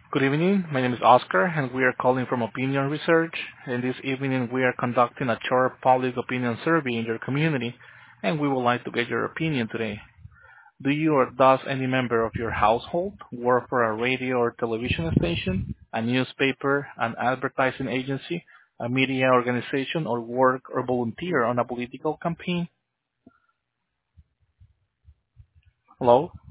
Good evening. My name is Oscar, and we are calling from Opinion Research. And this evening, we are conducting a short public opinion survey in your community, and we would like to get your opinion today. Do you or does any member of your household work for a radio or television station, a newspaper, an advertising agency, a media organization, or work or volunteer on a political campaign? Hello?